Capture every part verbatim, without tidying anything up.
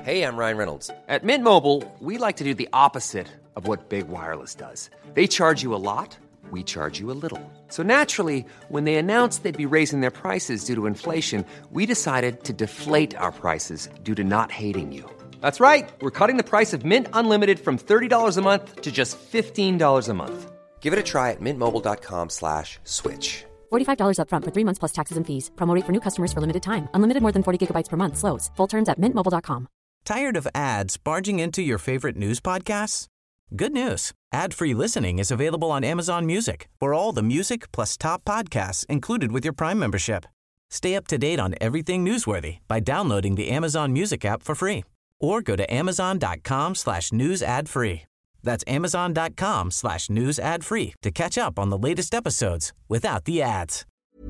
Hey, I'm Ryan Reynolds. At Mint Mobile, we like to do the opposite of what Big Wireless does. They charge you a lot, we charge you a little. So naturally, when they announced they'd be raising their prices due to inflation, we decided to deflate our prices due to not hating you. That's right. We're cutting the price of Mint Unlimited from thirty dollars a month to just fifteen dollars a month. Give it a try at mintmobile.com slash switch. forty-five dollars up front for three months plus taxes and fees. Promo rate for new customers for limited time. Unlimited more than forty gigabytes per month. Slows full terms at mint mobile dot com. Tired of ads barging into your favorite news podcasts? Good news. Ad-free listening is available on Amazon Music for all the music plus top podcasts included with your Prime membership. Stay up to date on everything newsworthy by downloading the Amazon Music app for free or go to amazon.com slash news ad free. That's amazon.com slash news ad free to catch up on the latest episodes without the ads.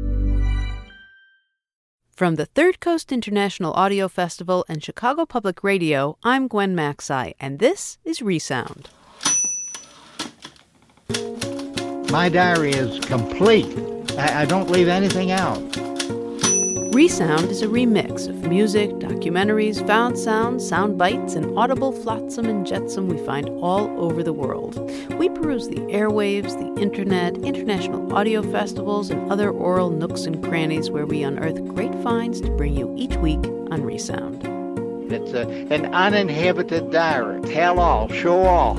From the Third Coast International Audio Festival and Chicago Public Radio, I'm Gwen Macsai, and this is Resound. My diary is complete. I, I don't leave anything out. Resound is a remix of music, documentaries, found sounds, sound bites, and audible flotsam and jetsam we find all over the world. We peruse the airwaves, the internet, international audio festivals, and other oral nooks and crannies where we unearth great finds to bring you each week on Resound. It's a, an uninhibited diary. Tell all, show all.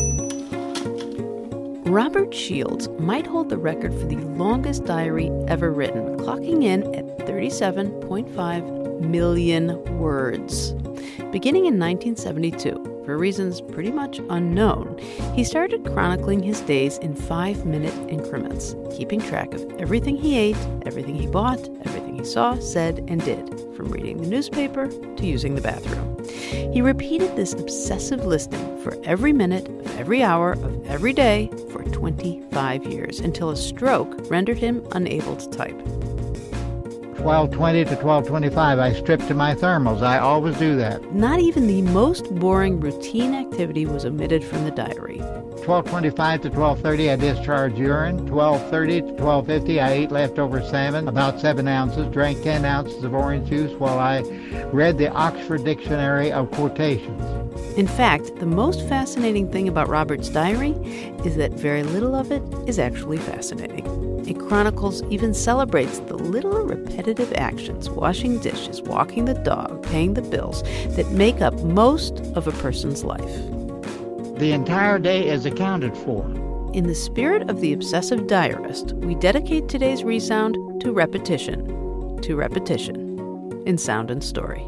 Robert Shields might hold the record for the longest diary ever written, clocking in at thirty-seven point five million words. Beginning in nineteen seventy-two, for reasons pretty much unknown, he started chronicling his days in five-minute increments, keeping track of everything he ate, everything he bought, everything he saw, said, and did, from reading the newspaper to using the bathroom. He repeated this obsessive listing for every minute of every hour of every day for twenty-five years, until a stroke rendered him unable to type. twelve twenty to twelve twenty-five, I strip to my thermals. I always do that. Not even the most boring routine activity was omitted from the diary. twelve twenty-five to twelve thirty, I discharge urine. twelve thirty to twelve fifty, I ate leftover salmon, about seven ounces, drank ten ounces of orange juice while I read the Oxford Dictionary of Quotations. In fact, the most fascinating thing about Robert's diary is that very little of it is actually fascinating. It chronicles, even celebrates the little repetitive actions, washing dishes, walking the dog, paying the bills, that make up most of a person's life. The entire day is accounted for. In the spirit of the obsessive diarist, we dedicate today's Resound to repetition. To repetition in sound and story.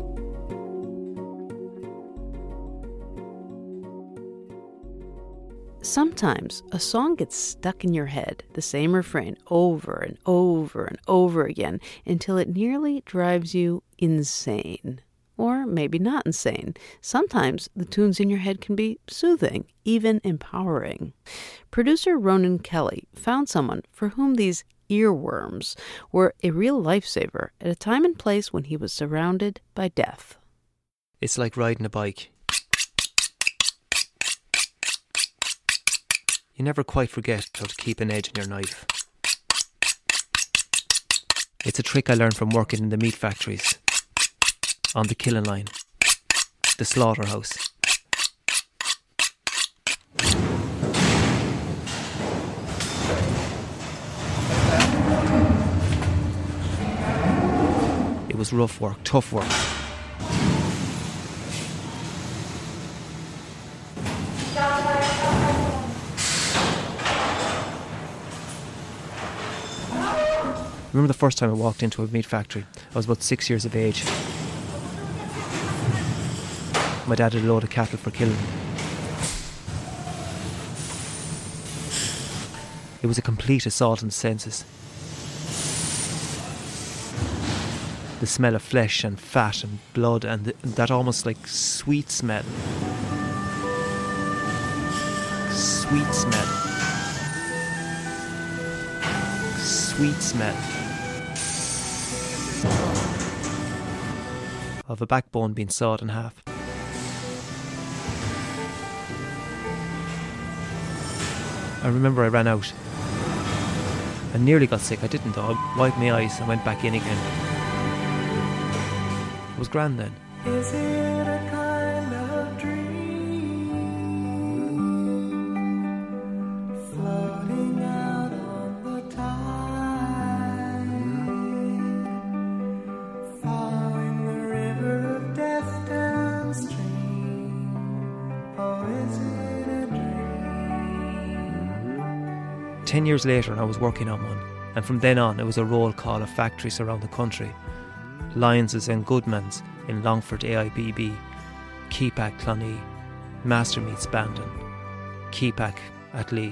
Sometimes a song gets stuck in your head, the same refrain over and over and over again, until it nearly drives you insane. Or maybe not insane. Sometimes the tunes in your head can be soothing, even empowering. Producer Ronan Kelly found someone for whom these earworms were a real lifesaver at a time and place when he was surrounded by death. It's like riding a bike. You never quite forget how to keep an edge in your knife. It's a trick I learned from working in the meat factories, on the killing line, the slaughterhouse. It was rough work, tough work. I remember the first time I walked into a meat factory. I was about six years of age. My dad had a load of cattle for killing. It was a complete assault on the senses. The smell of flesh and fat and blood, and the, that almost like sweet smell. Sweet smell. Sweet smell. Of a backbone being sawed in half. I remember I ran out. I nearly got sick. I didn't though. I wiped my eyes and went back in again. It was grand then. Is it a kind ten years later and I was working on one, and from then on it was a roll call of factories around the country. Lyons's and Goodman's in Longford A I B B, Keepack Clonee, Mastermeats Bandon, Keepack at League.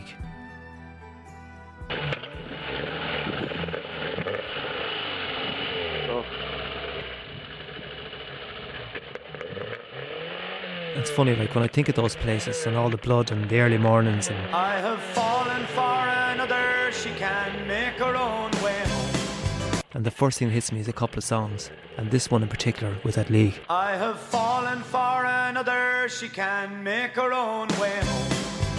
It's funny, like when I think of those places and all the blood and the early mornings and I have fallen for another, she can make her own way home. And the first thing that hits me is a couple of songs, and this one in particular was at League. I have fallen for another, she can make her own way home.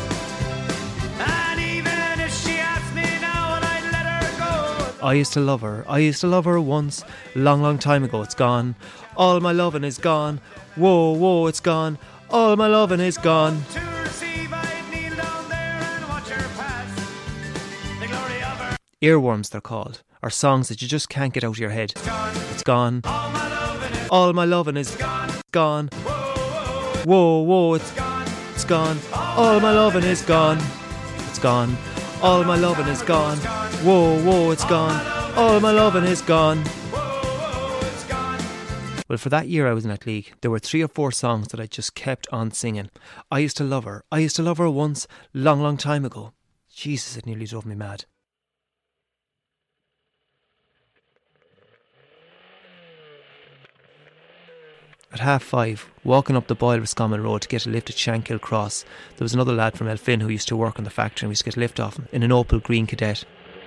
And even if she asks me now and I'd let her go. I used to love her, I used to love her once, long, long time ago it's gone. All my loving is gone, whoa, whoa, it's gone. All my loving is gone. To receive, I'd kneel down there and watch her pass. The glory of her. Earworms they're called, are songs that you just can't get out of your head. It's gone. It's gone. All my loving is All my loving is gone. gone. Whoa, whoa, Whoa, whoa, it's gone. it's gone. All my loving is gone. It's gone. All my loving is gone. Whoa, whoa, it's gone. All my loving is gone. Well, for that year I was in that league, there were three or four songs that I just kept on singing. I used to love her. I used to love her once, long, long time ago. Jesus, it nearly drove me mad. At half five, walking up the Boyle Roscommon Road to get a lift at Shankill Cross, there was another lad from Elphin who used to work in the factory, and we used to get a lift off him in an Opel Green Cadet.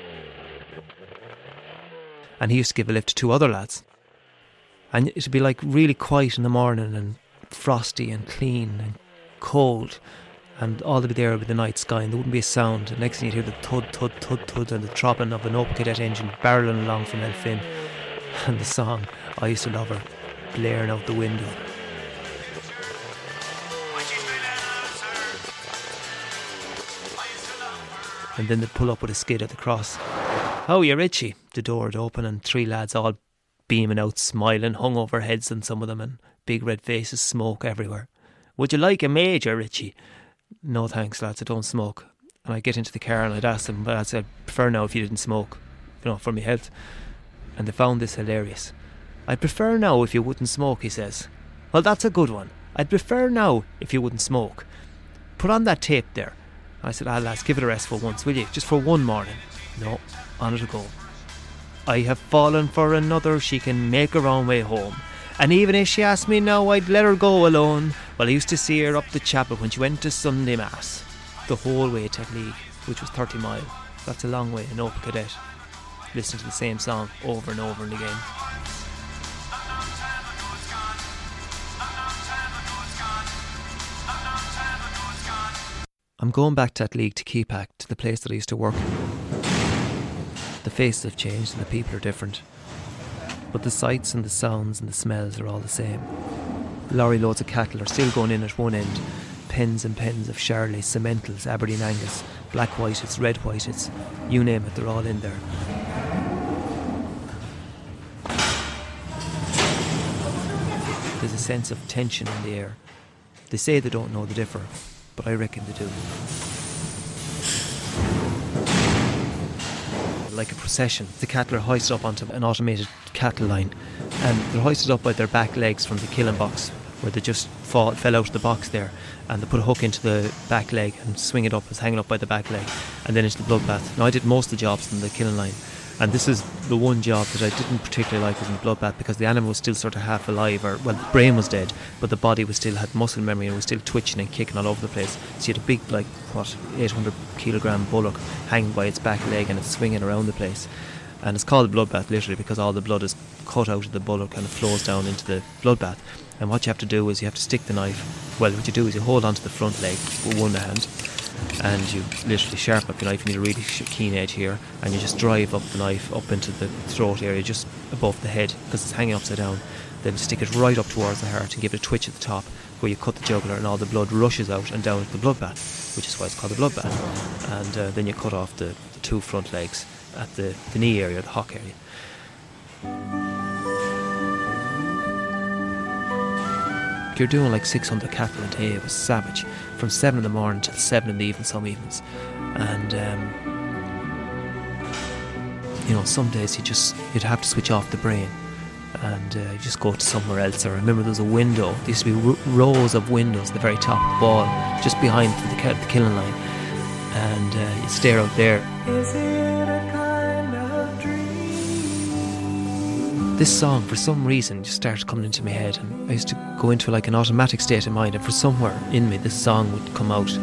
And he used to give a lift to two other lads. And it'd be like really quiet in the morning and frosty and clean and cold, and all that'd be there would be the night sky and there wouldn't be a sound. And next thing you'd hear the thud, thud, thud, thud and the throbbing of an Opel Cadet engine barrelling along from Elphin, and the song I Used to Love Her blaring out the window. And then they'd pull up with a skid at the cross. How are you, Richie? The door would open and three lads all beaming out, smiling, hung over heads on some of them, and big red faces, smoke everywhere. Would you like a major, Richie? No thanks, lads, I don't smoke. And I'd get into the car and I'd ask them, but I'd say, I'd prefer now if you didn't smoke, you know, for my health. And they found this hilarious. I'd prefer now if you wouldn't smoke, he says. Well, that's a good one. I'd prefer now if you wouldn't smoke. Put on that tape there. And I said, ah lads, give it a rest for once, will you? Just for one morning. No, on it go. I have fallen for another, she can make her own way home. And even if she asked me now, I'd let her go alone. Well, I used to see her up the chapel when she went to Sunday Mass. The whole way to League, which was thirty mile. That's a long way, an Opel Cadet. Listen to the same song over and over and again. I'm going back to that league to Keepack, to the place that I used to work in. The faces have changed and the people are different, but the sights and the sounds and the smells are all the same. Lorry loads of cattle are still going in at one end. Pens and pens of Charolais, Simmentals, Aberdeen Angus, Black Whiteds, Red Whiteds, you name it, they're all in there. There's a sense of tension in the air. They say they don't know the differ, but I reckon they do. Like a procession, the cattle are hoisted up onto an automated cattle line, and they're hoisted up by their back legs from the killing box, where they just fall, fell out of the box there, and they put a hook into the back leg and swing it up, it's hanging up by the back leg, and then into the bloodbath. Now I did most of the jobs in the killing line, and this is the one job that I didn't particularly like, was in the bloodbath, because the animal was still sort of half alive, or well, the brain was dead, but the body was still had muscle memory and was still twitching and kicking all over the place. So you had a big, like what, eight hundred kilogram bullock hanging by its back leg and it's swinging around the place. And it's called a bloodbath literally because all the blood is cut out of the bullock and it flows down into the bloodbath. And what you have to do is you have to stick the knife. Well, what you do is you hold onto the front leg with one hand, and you literally sharpen up your knife. You need a really keen edge here, and you just drive up the knife up into the throat area just above the head because it's hanging upside down. Then stick it right up towards the heart and give it a twitch at the top where you cut the jugular and all the blood rushes out and down into the bloodbath, which is why it's called the bloodbath. And uh, then you cut off the, the two front legs at the, the knee area, the hock area. You're doing like six hundred cattle a day. It was savage, from seven in the morning till seven in the evening some evenings. And um, you know, some days you just, you'd have to switch off the brain and uh, you just go to somewhere else. I remember there was a window, there used to be r- rows of windows at the very top of the wall, just behind the, ki- the killing line, and uh, you'd stare out there. Is it a kind of dream? This song, for some reason, just started coming into my head, and I used to go into like an automatic state of mind, and for somewhere in me this song would come out.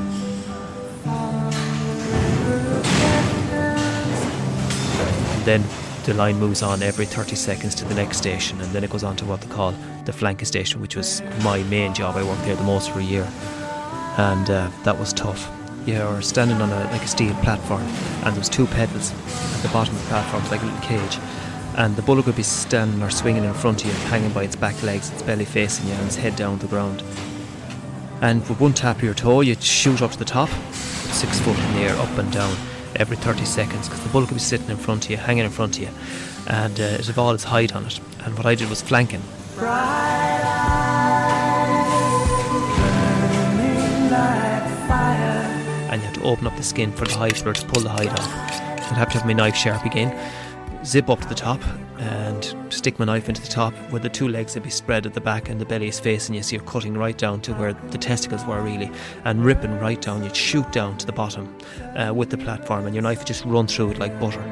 And then the line moves on every thirty seconds to the next station, and then it goes on to what they call the flanker station, which was my main job. I worked there the most for a year, and uh, that was tough. Yeah, we were standing on a, like a steel platform, and there was two pedals at the bottom of the platform, like a little cage, and the bullock would be standing or swinging in front of you, hanging by its back legs, its belly facing you, and its head down to the ground. And with one tap of your toe, you'd shoot up to the top, six foot in the air, up and down, every thirty seconds, because the bullock would be sitting in front of you, hanging in front of you, and uh, it had all its height on it. And what I did was flanking. Bright eyes, burning like fire. And you had to open up the skin for the hide, or to pull the hide off. I'd have to have my knife sharp again, zip up to the top and stick my knife into the top where the two legs would be spread at the back and the belly is facing you, so you're cutting right down to where the testicles were really, and ripping right down. You'd shoot down to the bottom uh, with the platform, and your knife would just run through it like butter.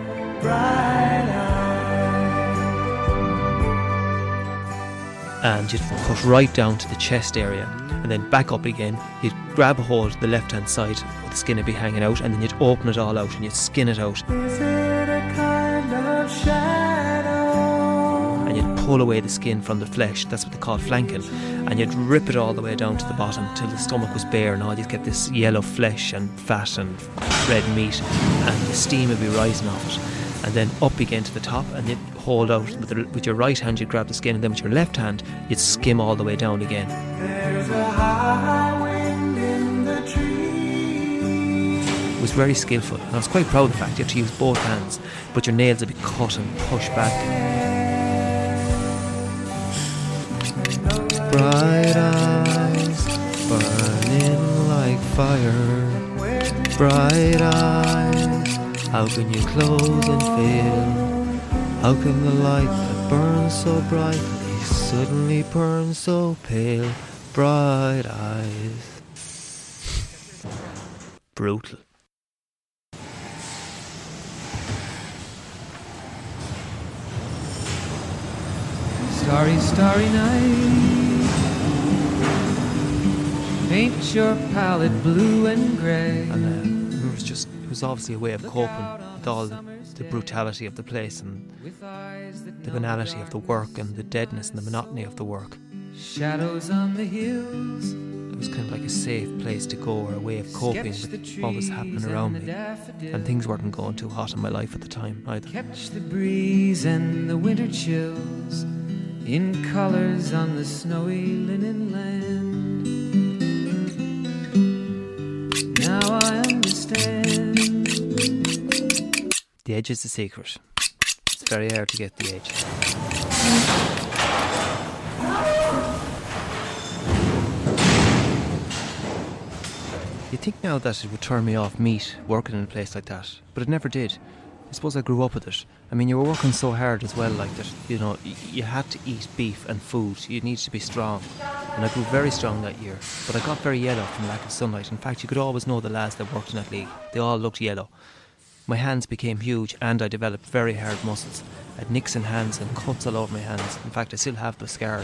And you'd cut right down to the chest area, and then back up again. You'd grab a hold of the left hand side where the skin would be hanging out, and then you'd open it all out and you'd skin it out. Is it a kind of shadow? And you'd pull away the skin from the flesh. That's what they call flanking. And you'd rip it all the way down to the bottom till the stomach was bare, and all you'd get this yellow flesh and fat and red meat, and the steam would be rising off it. And then up again to the top, and you'd hold out with, the, with your right hand you'd grab the skin, and then with your left hand you'd skim all the way down again. There's a high wind in the tree. It was very skillful, and I was quite proud of the fact you had to use both hands, but your nails would be cut and pushed back. Bright eyes burning like fire, bright eyes, how can you close and fail? How can the light that burns so brightly suddenly burn so pale? Bright eyes. Brutal. Starry, starry night, paint your palette blue and grey. And uh, it was just, it was obviously a way of coping with all the, the brutality of the place and the banality of the work and the deadness and the monotony of the work. Shadows on the hills. It was kind of like a safe place to go, or a way of coping with what was happening around me. And things weren't going too hot in my life at the time either. Catch the breeze and the winter chills in colours on the snowy linen land. Now I understand. The edge is the secret. It's very hard to get the edge. You'd think now that it would turn me off meat working in a place like that, but it never did. I suppose I grew up with it. I mean, you were working so hard as well, like that, you know, y- you had to eat beef and food. You needed to be strong. And I grew very strong that year, but I got very yellow from lack of sunlight. In fact, you could always know the lads that worked in that league. They all looked yellow. My hands became huge, and I developed very hard muscles. I had nicks in hands and cuts all over my hands. In fact, I still have the scars.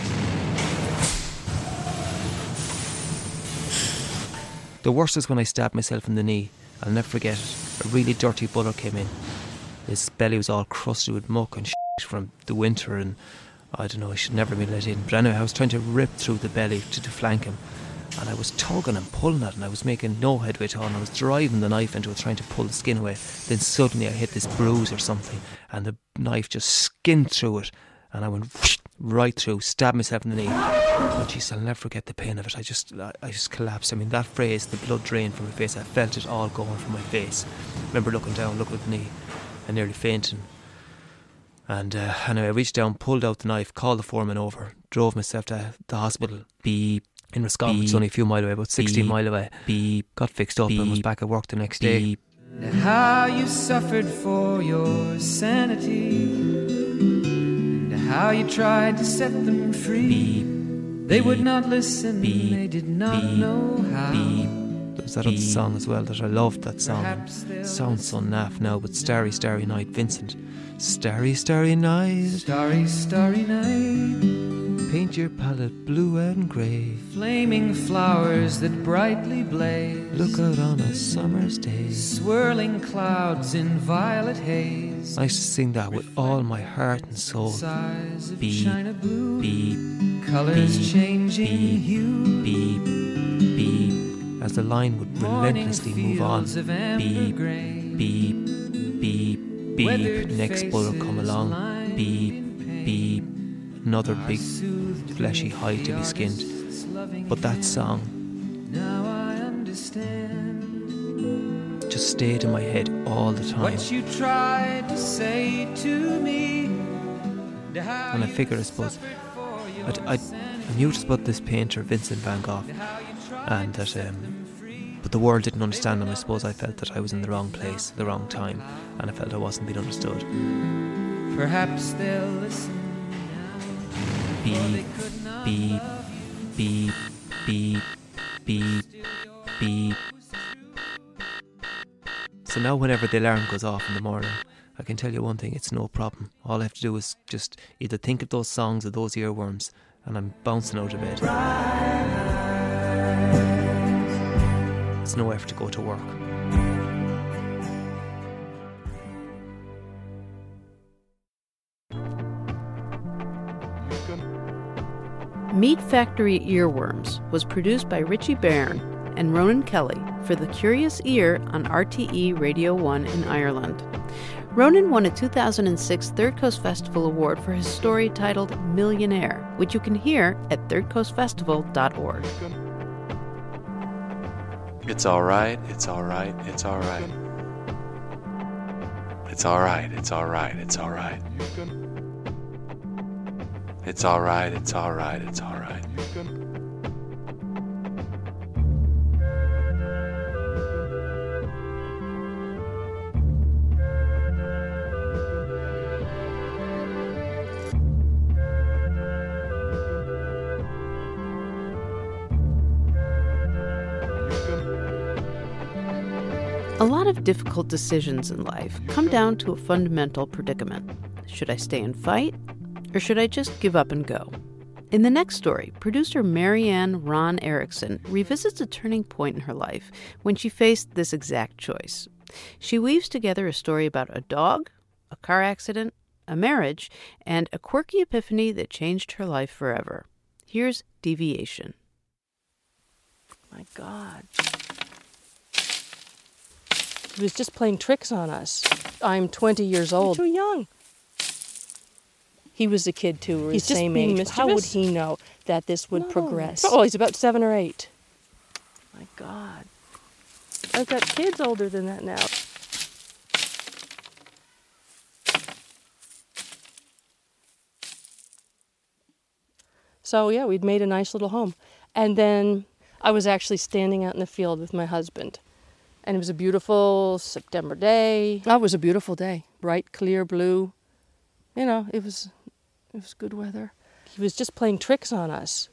The worst is when I stabbed myself in the knee. I'll never forget it. A really dirty bullet came in. His belly was all crusted with muck and shit from the winter, and I don't know, I should never have been let in. But anyway, I was trying to rip through the belly to, to flank him, and I was tugging and pulling it, and I was making no headway at all, and I was driving the knife into it, trying to pull the skin away. Then suddenly I hit this bruise or something, and the knife just skinned through it, and I went whoosh, right through, stabbed myself in the knee. Oh jeez, I'll never forget the pain of it. I just I, I just collapsed. I mean, that phrase, the blood drained from my face, I felt it all going from my face. I remember looking down, looking at the knee, and nearly fainting. And uh, anyway, I reached down, pulled out the knife, called the foreman over, drove myself to the hospital. Beep. In Roscommon, it's only a few mile away, about sixteen beep, mile away. Beep. Got fixed up beep, and was back at work the next day. Beep. How you suffered for your sanity, and how you tried to set them free. Beep, they beep, would not listen, beep, they did not beep, know how. Beep. There was that other song as well that I loved, that song. Sounds so naff now, but Starry, Starry Night, Vincent. Starry, Starry Night. Starry, Starry Night. Paint your palette blue and grey. Flaming flowers that brightly blaze. Look out on a summer's day. Swirling clouds in violet haze. I used to sing that with all my heart and soul. Beep, beep, colors beep, changing beep, hue. Beep, beep, as the line would relentlessly move on. Beep, beep, beep, beep. Next boy will come along. Beep, beep. Another big fleshy hide to be skinned. But that song just stayed in my head all the time. What you tried to say to me. And I figured, I suppose, I'd, I'd, I knew just about this painter, Vincent van Gogh, and that, um, but the world didn't understand him. I suppose I felt that I was in the wrong place, the wrong time, and I felt I wasn't being understood. Perhaps they'll listen. Beep, beep, beep, beep, beep, beep. So now whenever the alarm goes off in the morning, I can tell you one thing, it's no problem. All I have to do is just either think of those songs or those earworms, and I'm bouncing out of bed. It's no effort to go to work. Meat Factory Earworms was produced by Richie Byrne and Ronan Kelly for The Curious Ear on R T E Radio one in Ireland. Ronan won a two thousand six Third Coast Festival Award for his story titled Millionaire, which you can hear at third coast festival dot org. It's all right, it's all right, it's all right. It's all right, it's all right, it's all right. It's all right, it's all right, it's all right. A lot of difficult decisions in life come down to a fundamental predicament. Should I stay and fight? Or should I just give up and go? In the next story, producer Marianne Ron Erickson revisits a turning point in her life when she faced this exact choice. She weaves together a story about a dog, a car accident, a marriage, and a quirky epiphany that changed her life forever. Here's Deviation. My God. He was just playing tricks on us. I'm twenty years old. You're too young. He was a kid too, or he's the same age. Mischievous? How would he know that this would no. progress? Oh, he's about seven or eight. My God. I've got kids older than that now. So yeah, we'd made a nice little home. And then I was actually standing out in the field with my husband. And it was a beautiful September day. Oh, it was a beautiful day. Bright, clear blue. You know, it was... It was good weather. He was just playing tricks on us.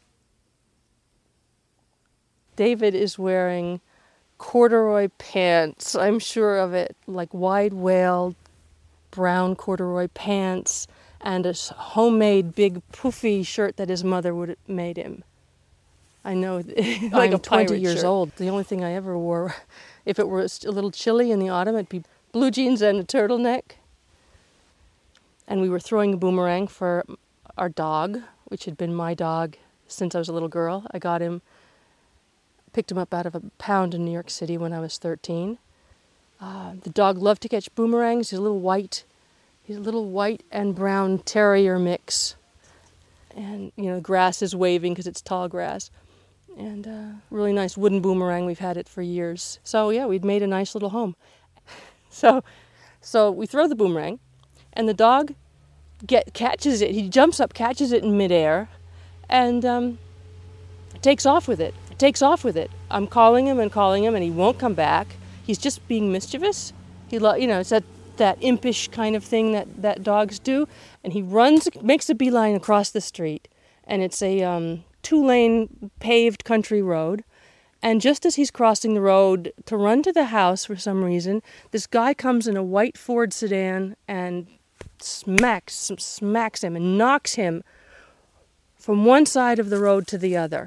David is wearing corduroy pants, I'm sure of it, like wide wale brown corduroy pants and a homemade big poofy shirt that his mother would have made him. I know, like I'm twenty years shirt. old. The only thing I ever wore, if it were a little chilly in the autumn, it'd be blue jeans and a turtleneck. And we were throwing a boomerang for our dog, which had been my dog since I was a little girl. I got him, picked him up out of a pound in New York City when I was thirteen. Uh, the dog loved to catch boomerangs. He's a little white, he's a little white and brown terrier mix. And, you know, the grass is waving because it's tall grass. And uh, really nice wooden boomerang. We've had it for years. So, yeah, we'd made a nice little home. so, so we throw the boomerang. And the dog get catches it. He jumps up, catches it in midair, and um, takes off with it. Takes off with it. I'm calling him and calling him, and he won't come back. he's just being mischievous. He, lo- you know, it's that, that impish kind of thing that, that dogs do. And he runs, makes a beeline across the street. And it's a um, two-lane paved country road. And just as he's crossing the road to run to the house for some reason, this guy comes in a white Ford sedan and smacks, smacks him and knocks him from one side of the road to the other.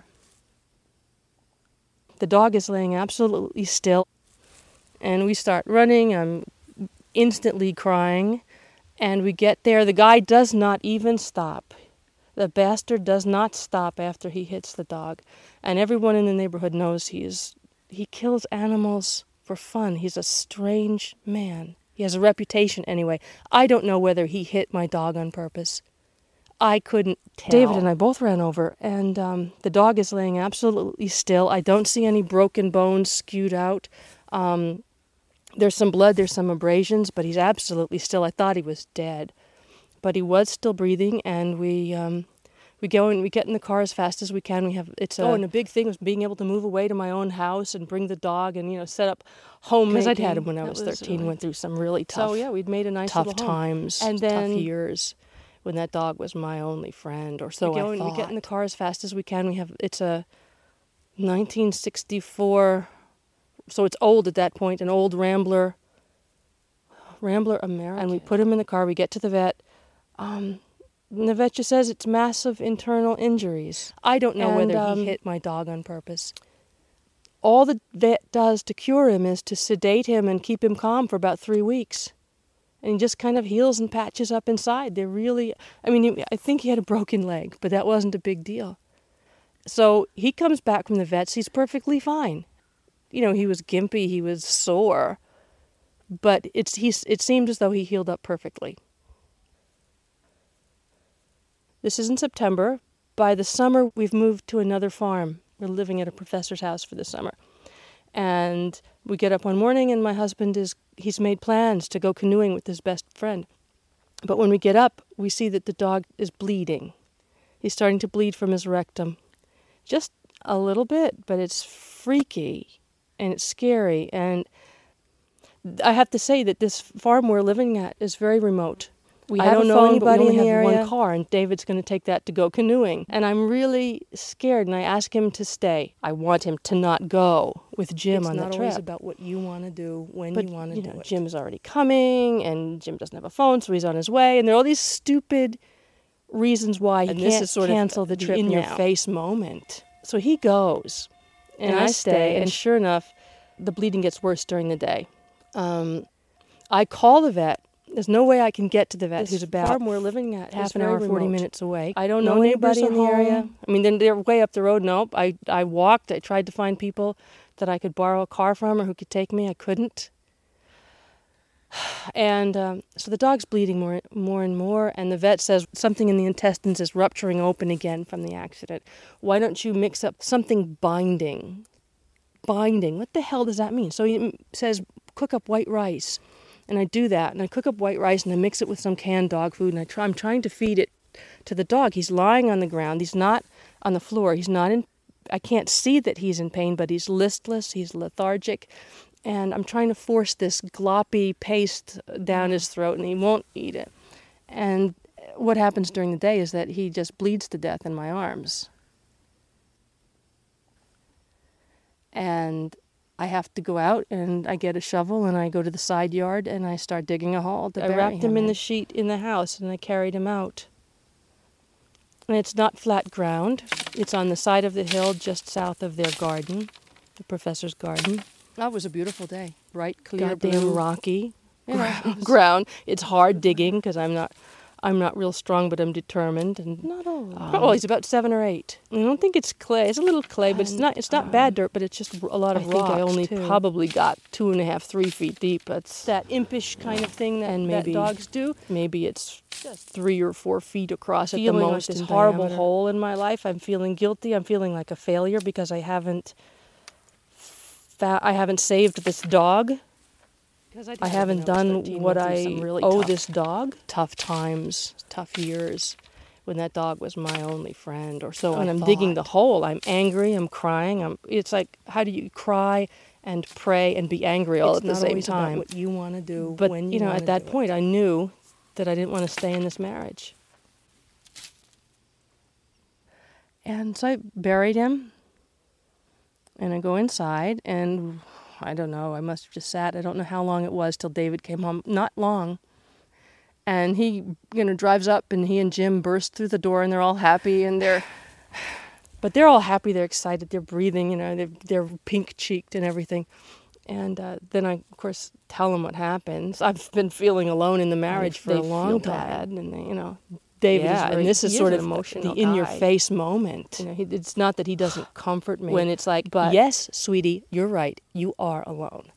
The dog is laying absolutely still. And we start running. I'm instantly crying. And we get there. The guy does not even stop. The bastard does not stop after he hits the dog. And everyone in the neighborhood knows he is, he kills animals for fun. He's a strange man. He has a reputation anyway. I don't know whether he hit my dog on purpose. I couldn't tell. David and I both ran over, and um, the dog is laying absolutely still. I don't see any broken bones skewed out. Um, there's some blood, there's some abrasions, but he's absolutely still. I thought he was dead. But he was still breathing, and we um, we go and we get in the car as fast as we can. We have it's a, oh, and a big thing was being able to move away to my own house and bring the dog and you know set up home because I'd had him when I was, was thirteen. Really... Went through some really tough. So yeah, we'd made a nice tough little times and then tough years when that dog was my only friend, or so we go I and thought. We get in the car as fast as we can. We have it's a nineteen sixty-four, so it's old at that point, an old Rambler, Rambler American, and we put him in the car. We get to the vet. Um, and the vet just says it's massive internal injuries. I don't know and, whether um, he hit my dog on purpose. All the vet does to cure him is to sedate him and keep him calm for about three weeks. And he just kind of heals and patches up inside. They're really, I mean, I think he had a broken leg, but that wasn't a big deal. So he comes back from the vets, he's perfectly fine. You know, he was gimpy, he was sore, but it's he's, it seemed as though he healed up perfectly. This is in September. By the summer, we've moved to another farm. We're living at a professor's house for the summer. And we get up one morning and my husband is, he's made plans to go canoeing with his best friend. But when we get up, we see that the dog is bleeding. He's starting to bleed from his rectum. Just a little bit, but it's freaky and it's scary. And I have to say that this farm we're living at is very remote. We I don't know phone, anybody we in the have area. One car, and David's going to take that to go canoeing. And I'm really scared, and I ask him to stay. I want him to not go with Jim it's on the trip. It's not always about what you want to do, when but, you want to you do know, it. Jim's already coming, and Jim doesn't have a phone, so he's on his way. And there are all these stupid reasons why he and can't this is sort cancel of the trip in now. Your face moment. So he goes, and, and I, I stay, stay, and sure enough, the bleeding gets worse during the day. Um, I call the vet. There's no way I can get to the vet, who's about farm we're living at half an hour, remote. forty minutes away. I don't know, know anybody in the home. area. I mean, then they're way up the road. Nope. I, I walked. I tried to find people that I could borrow a car from or who could take me. I couldn't. And um, so the dog's bleeding more, more and more, and the vet says something in the intestines is rupturing open again from the accident. Why don't you mix up something binding? Binding. What the hell does that mean? So he says, cook up white rice. And I do that, and I cook up white rice, and I mix it with some canned dog food, and I try, I'm trying to feed it to the dog. He's lying on the ground. He's not on the floor. He's not in, I can't see that he's in pain, but he's listless. He's lethargic. And I'm trying to force this gloppy paste down his throat, and he won't eat it. And what happens during the day is that he just bleeds to death in my arms. And I have to go out, and I get a shovel, and I go to the side yard, and I start digging a hole to bury him. I wrapped him in the sheet in the house, and I carried him out. And it's not flat ground. It's on the side of the hill just south of their garden, the professor's garden. That was a beautiful day. Bright, clear, goddamn blue, rocky you know, ground. It's hard digging, because I'm not... I'm not real strong, but I'm determined. And not all. Um, oh, he's about seven or eight. I don't think it's clay. It's a little clay, but it's not. It's not um, bad dirt. But it's just a lot of I rocks. I think I only too. probably got two and a half, three feet deep. That's that impish kind of thing that, and maybe, that dogs do. Maybe it's just three or four feet across at the most. This horrible diameter. Hole in my life. I'm feeling guilty. I'm feeling like a failure because I haven't. Fa- I haven't saved this dog. I, I haven't done what I really owe tough, this dog. Tough times, tough years, when that dog was my only friend, or so. When I I'm thought. digging the hole, I'm angry, I'm crying. I'm. It's like, how do you cry and pray and be angry all It's at the not same always about time. what you want to do But, when you you know, wanna at that do it. point, I knew that I didn't want to stay in this marriage. And so I buried him, and I go inside, and I don't know, I must have just sat, I don't know how long it was till David came home, not long. And he, you know, drives up, and he and Jim burst through the door, and they're all happy, and they're, but they're all happy, they're excited, they're breathing, you know, they're, they're pink-cheeked and everything. And uh, then I, of course, tell them what happens. I've been feeling alone in the marriage for they a long feel time. bad, And, they, you know, David Yeah, is very, and this is he sort an of emotional the guy. in-your-face moment. You know, he, it's not that he doesn't comfort me. When it's like, but yes, sweetie, you're right. You are alone.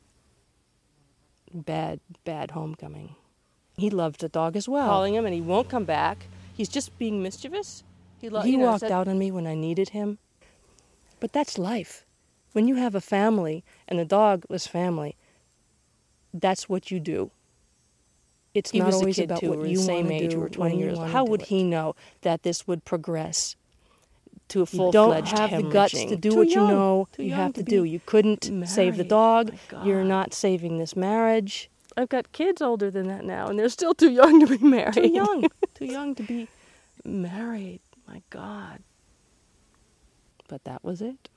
Bad, bad homecoming. He loved the dog as well. Calling him, and he won't come back. He's just being mischievous. He, lo- He you know, walked said- out on me when I needed him. But that's life. When you have a family, and the dog was family, that's what you do. It's He not was a always kid, about too. what We were you the same wanna age. do We were when twenty you years wanna old. How do would it. he know that this would progress to a You full-fledged don't have the guts hemorrhaging? to do Too what you young. know Too you young have to to do. be You couldn't save the married. dog. My You're God. not saving this marriage. I've got kids older than that now, and they're still too young to be married. Too young. Too young to be married. My God. But that was it.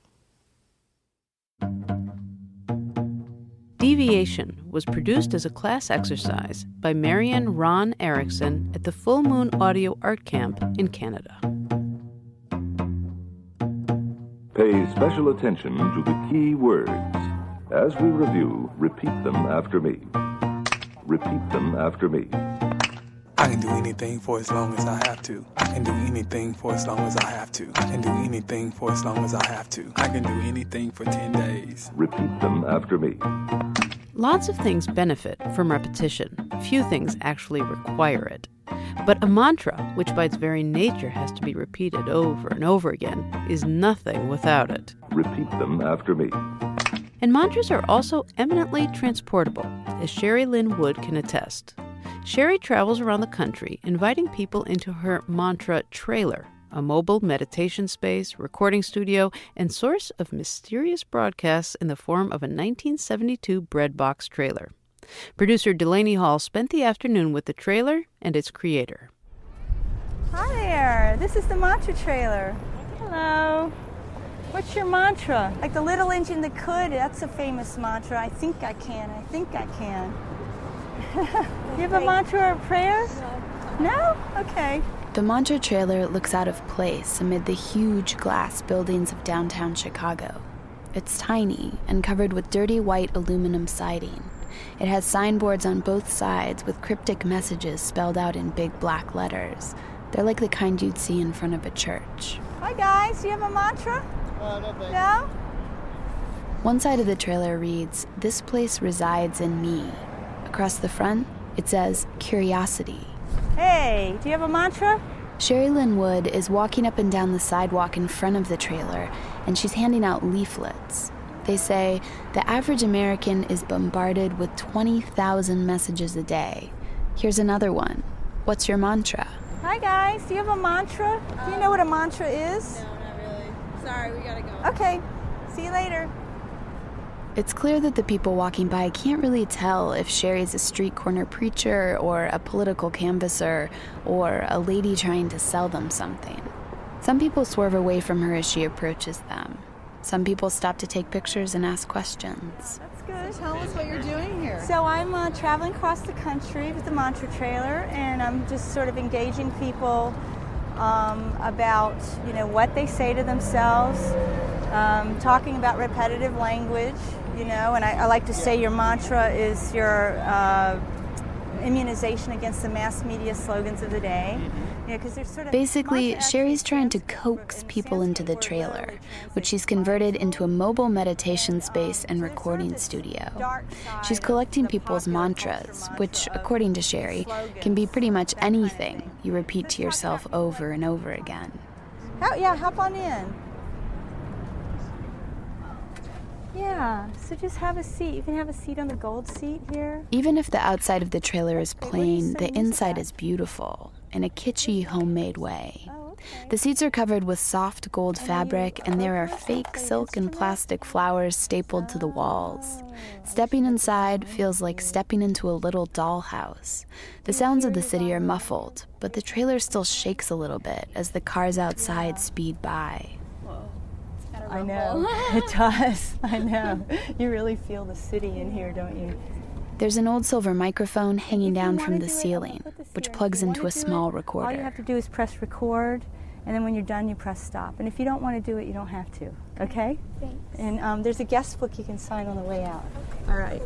Deviation was produced as a class exercise by Marianne Ron Erickson at the Full Moon Audio Art Camp in Canada. Pay special attention to the key words. As we review, repeat them after me. Repeat them after me. I can do anything for as long as I have to. I can do anything for as long as I have to. I can do anything for as long as I have to. I can do anything for ten days. Repeat them after me. Lots of things benefit from repetition. Few things actually require it. But a mantra, which by its very nature has to be repeated over and over again, is nothing without it. Repeat them after me. And mantras are also eminently transportable, as Sherry Lynn Wood can attest. Sherry travels around the country inviting people into her mantra trailer, a mobile meditation space, recording studio, and source of mysterious broadcasts in the form of a nineteen seventy-two breadbox trailer. Producer Delaney Hall spent the afternoon with the trailer and its creator. Hi there, this is the mantra trailer. Hello. What's your mantra? Like the little engine that could, that's a famous mantra. I think I can, I think I can. You have a mantra or a prayer? No? Okay. The mantra trailer looks out of place amid the huge glass buildings of downtown Chicago. It's tiny and covered with dirty white aluminum siding. It has signboards on both sides with cryptic messages spelled out in big black letters. They're like the kind you'd see in front of a church. Hi guys, do you have a mantra? Uh, no, thanks. No? One side of the trailer reads, "This place resides in me." Across the front, it says, "Curiosity." Hey, do you have a mantra? Sherry Lynn Wood is walking up and down the sidewalk in front of the trailer, and she's handing out leaflets. They say, the average American is bombarded with twenty thousand messages a day. Here's another one. What's your mantra? Hi guys, do you have a mantra? Do you know what a mantra is? No, not really. Sorry, we gotta go. Okay, see you later. It's clear that the people walking by can't really tell if Sherry's a street corner preacher or a political canvasser or a lady trying to sell them something. Some people swerve away from her as she approaches them. Some people stop to take pictures and ask questions. That's good. So tell us what you're doing here. So I'm uh, traveling across the country with the mantra trailer, and I'm just sort of engaging people um, about, you know, what they say to themselves, um, talking about repetitive language, you know, and I, I like to say your mantra is your uh, immunization against the mass media slogans of the day. You know, 'cause there's sort of Basically, Sherry's trying to coax people into the trailer, which she's converted into a mobile meditation space and recording studio. She's collecting people's mantras, which, according to Sherry, can be pretty much anything you repeat to yourself over and over again. How, yeah, hop on in. Yeah, so just have a seat. You can have a seat on the gold seat here. Even if the outside of the trailer is plain, the inside is beautiful in a kitschy, homemade way. The seats are covered with soft gold fabric, and there are fake silk and plastic flowers stapled to the walls. Stepping inside feels like stepping into a little dollhouse. The sounds of the city are muffled, but the trailer still shakes a little bit as the cars outside speed by. I know, it does. I know. You really feel the city in here, don't you? There's an old silver microphone hanging down from the ceiling, which plugs into a small recorder. All you have to do is press record, and then when you're done, you press stop. And if you don't want to do it, you don't have to, okay? Thanks. And um, there's a guest book you can sign on the way out. All right.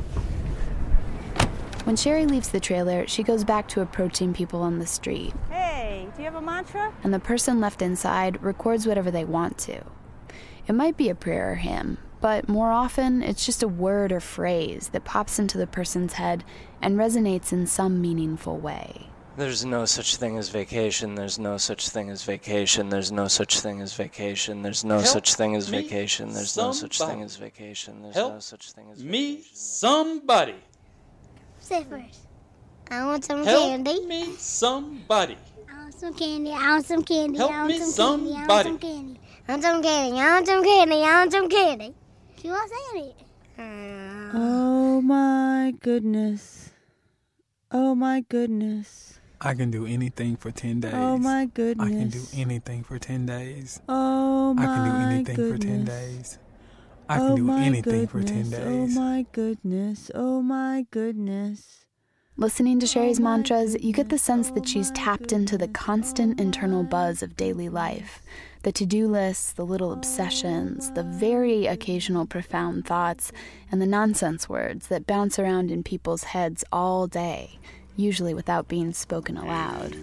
When Sherry leaves the trailer, she goes back to approaching people on the street. Hey, do you have a mantra? And the person left inside records whatever they want to. It might be a prayer or hymn, but more often it's just a word or phrase that pops into the person's head and resonates in some meaningful way. There's no such thing as vacation, there's no such thing as vacation, there's no such thing as vacation, there's no Help such thing as me vacation, there's no such somebody. thing as vacation, there's Help no such thing as me vacation. somebody. Say first. I want some Help candy. me somebody. I want some candy. I want some candy. Help I want me some candy. I want somebody. some candy. I want some candy. I want some candy. I want some candy. She wants candy. Oh my goodness. Oh my goodness. I can do anything for ten days. Oh my goodness. I can do anything for ten days. Oh my I can do anything goodness. for ten days. I can oh do my anything goodness. for ten days. Oh my goodness. Oh my goodness. Listening to Sherry's mantras, you get the sense that she's tapped into the constant internal buzz of daily life. The to-do lists, the little obsessions, the very occasional profound thoughts, and the nonsense words that bounce around in people's heads all day, usually without being spoken aloud.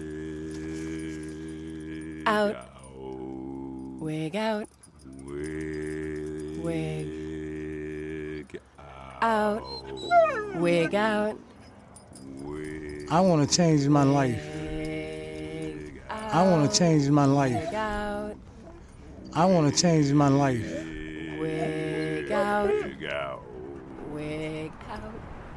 Out. Wig out. Wig. Out. Wig out. I want to change my life. I want to change my life. I want to change my life. Wig out. Wig out. Wig out.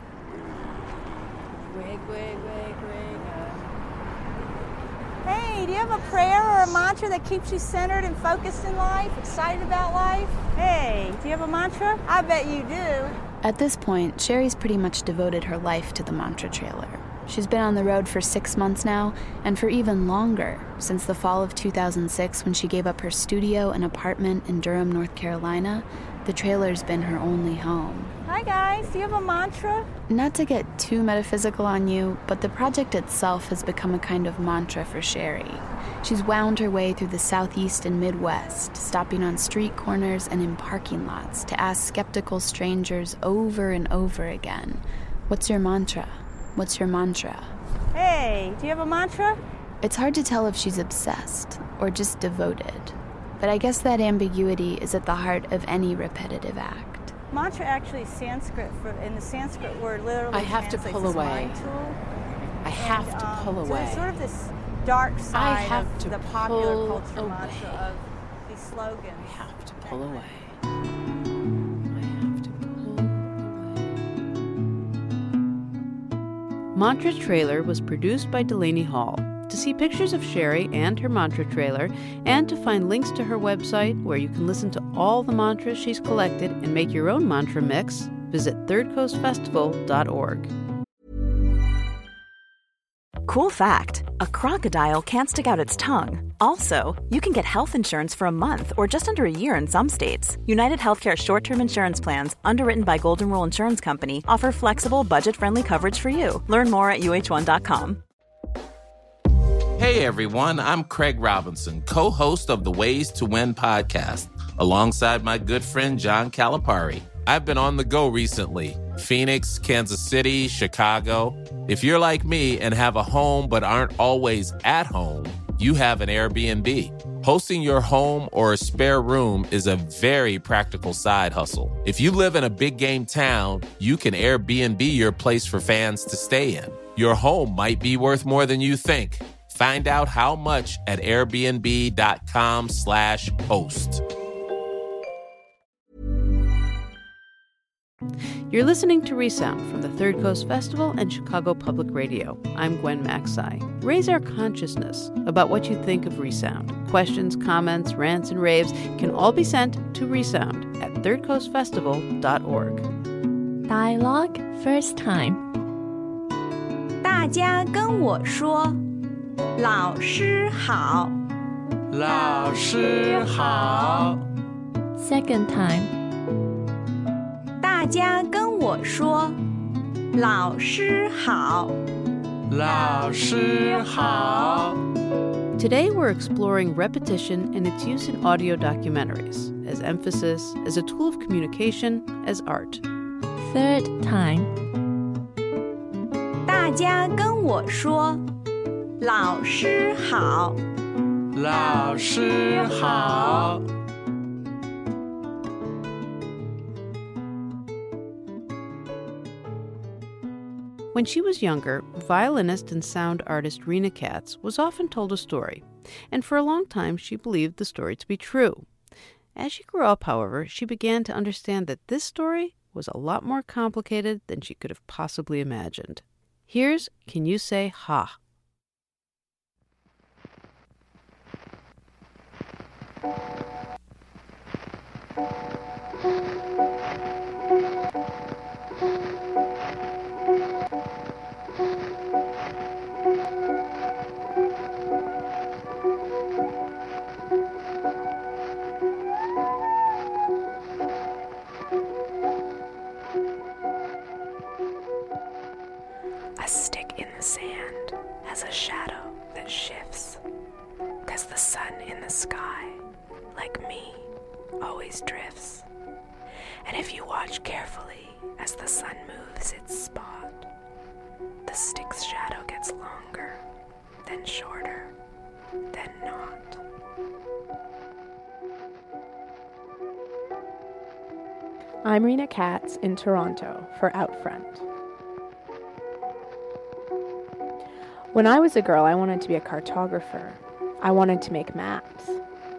Wig, wig, wig, wig out. Hey, do you have a prayer or a mantra that keeps you centered and focused in life, excited about life? Hey, do you have a mantra? I bet you do. At this point, Sherry's pretty much devoted her life to the mantra trailer. She's been on the road for six months now, and for even longer, since the fall of two thousand six when she gave up her studio and apartment in Durham, North Carolina. The trailer's been her only home. Hi guys, do you have a mantra? Not to get too metaphysical on you, but the project itself has become a kind of mantra for Sherry. She's wound her way through the Southeast and Midwest, stopping on street corners and in parking lots to ask skeptical strangers over and over again, "What's your mantra? What's your mantra?" Hey, do you have a mantra? It's hard to tell if she's obsessed or just devoted, but I guess that ambiguity is at the heart of any repetitive act. Mantra actually is Sanskrit, for, and the Sanskrit word literally I have to translates pull as away. mind tool. I have And, to um, pull so away. it's sort of this dark I side have of to the popular pull culture away. mantra of these slogans. I have to pull away. Mantra Trailer was produced by Delaney Hall. To see pictures of Sherry and her mantra trailer, and to find links to her website where you can listen to all the mantras she's collected and make your own mantra mix, visit third coast festival dot org. Cool fact, a crocodile can't stick out its tongue. Also, you can get health insurance for a month or just under a year in some states. United Healthcare short-term insurance plans, underwritten by Golden Rule Insurance Company, offer flexible, budget-friendly coverage for you. Learn more at U H one dot com. Hey everyone, I'm Craig Robinson, co-host of the Ways to Win podcast, alongside my good friend John Calipari. I've been on the go recently. Phoenix, Kansas City, Chicago. If you're like me and have a home but aren't always at home, you have an Airbnb. Hosting your home or a spare room is a very practical side hustle. If you live in a big game town, you can Airbnb your place for fans to stay in. Your home might be worth more than you think. Find out how much at airbnb.com slash host. You're listening to Resound from the Third Coast Festival and Chicago Public Radio. I'm Gwen Macsai. Raise our consciousness about what you think of Resound. Questions, comments, rants, and raves can all be sent to Resound at third coast festival dot org. Dialogue first time. 大家跟我说，老师好。 老师好。 Second time. 大家跟我说，老师好。 老师好。 Today we're exploring repetition and its use in audio documentaries, as emphasis, as a tool of communication, as art. Third time. 大家跟我说，老师好。 老师好。 When she was younger, violinist and sound artist Rena Katz was often told a story, and for a long time she believed the story to be true. As she grew up, however, she began to understand that this story was a lot more complicated than she could have possibly imagined. Here's Can You Say Ha? A stick in the sand has a shadow that shifts, 'cause the sun in the sky, like me, always drifts. And if you watch carefully as the sun moves its spot, the stick's shadow gets longer, then shorter, then not. I'm Rena Katz in Toronto for Outfront. When I was a girl, I wanted to be a cartographer. I wanted to make maps.